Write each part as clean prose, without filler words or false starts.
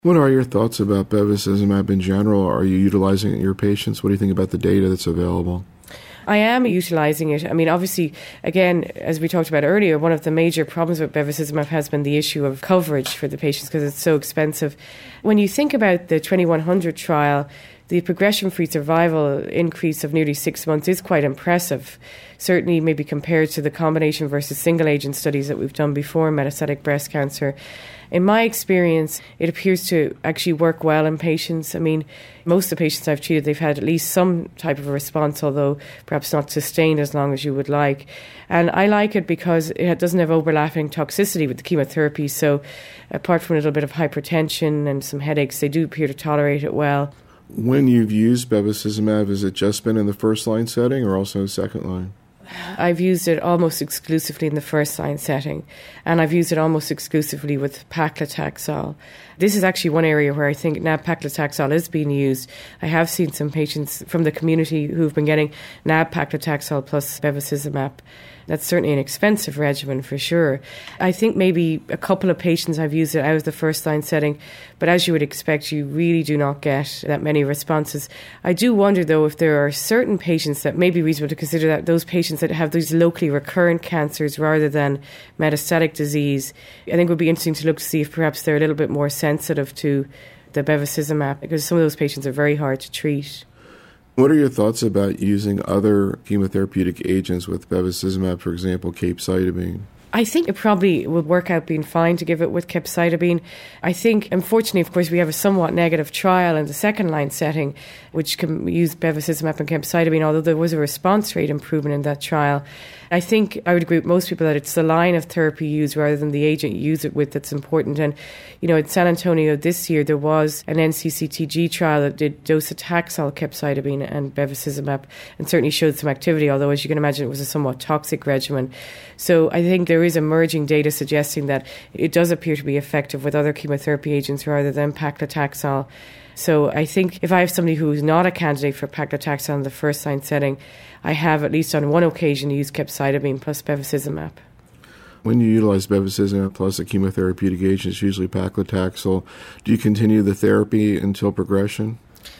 What are your thoughts about bevacizumab in general? Are you utilizing it in your patients? What do you think about the data that's available? I am utilising it. I mean, obviously, again, as we talked about earlier, one of the major problems with bevacizumab has been the issue of coverage for the patients because it's so expensive. When you think about the 2100 trial, the progression-free survival increase of nearly 6 months is quite impressive, certainly maybe compared to the combination versus single-agent studies that we've done before in metastatic breast cancer. In my experience, it appears to actually work well in patients. I mean, most of the patients I've treated, they've had at least some type of a response, although perhaps not sustained as long as you would like. And I like it because it doesn't have overlapping toxicity with the chemotherapy. So apart from a little bit of hypertension and some headaches, they do appear to tolerate it well. When you've used bevacizumab, has it just been in the first-line setting or also second line? I've used it almost exclusively in the first-line setting, and I've used it almost exclusively with paclitaxel. This is actually one area where I think nab-paclitaxel is being used. I have seen some patients from the community who've been getting nab-paclitaxel plus bevacizumab. That's certainly an expensive regimen for sure. I think maybe a couple of patients I've used it out of the first-line setting, but as you would expect, you really do not get that many responses. I do wonder, though, if there are certain patients that may be reasonable to consider that those patients that have these locally recurrent cancers rather than metastatic disease, I think it would be interesting to look to see if perhaps they're a little bit more sensitive to the bevacizumab, because some of those patients are very hard to treat. What are your thoughts about using other chemotherapeutic agents with bevacizumab, for example, capecitabine? I think it probably would work out being fine to give it with capecitabine. I think, unfortunately, of course, we have a somewhat negative trial in the second-line setting, which can use bevacizumab and capecitabine, although there was a response rate improvement in that trial. I think I would agree with most people that it's the line of therapy used rather than the agent you use it with that's important. And, you know, at San Antonio this year, there was an NCCTG trial that did docetaxel, capecitabine and bevacizumab and certainly showed some activity, although, as you can imagine, it was a somewhat toxic regimen. So I think there is emerging data suggesting that it does appear to be effective with other chemotherapy agents rather than paclitaxel. So I think if I have somebody who is not a candidate for paclitaxel in the first-line setting, I have at least on one occasion used capecitabine plus bevacizumab. When you utilize bevacizumab plus a chemotherapeutic agent, it's usually paclitaxel. Do you continue the therapy until progression?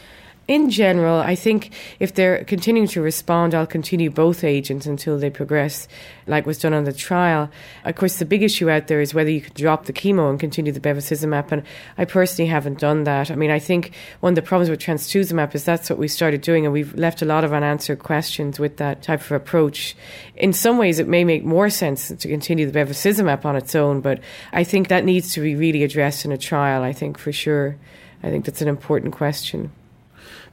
In general, I think if they're continuing to respond, I'll continue both agents until they progress, like was done on the trial. Of course, the big issue out there is whether you can drop the chemo and continue the bevacizumab, and I personally haven't done that. I mean, I think one of the problems with trastuzumab is that's what we started doing, and we've left a lot of unanswered questions with that type of approach. In some ways, it may make more sense to continue the bevacizumab on its own, but I think that needs to be really addressed in a trial, I think, for sure. I think that's an important question.